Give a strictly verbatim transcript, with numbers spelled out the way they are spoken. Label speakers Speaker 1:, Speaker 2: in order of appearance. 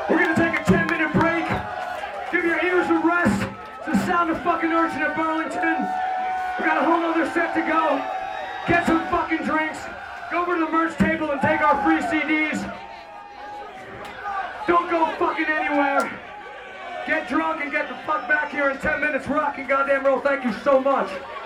Speaker 1: We're gonna take a ten minute break. Give your ears a rest. It's the sound of fucking Urchin at Burlington. We got a whole other set to go. Get some fucking drinks. Go over to the merch table and take our free C Ds. Don't go fucking anywhere. Get drunk and get the fuck back here in ten minutes. Rock and goddamn roll. Thank you so much.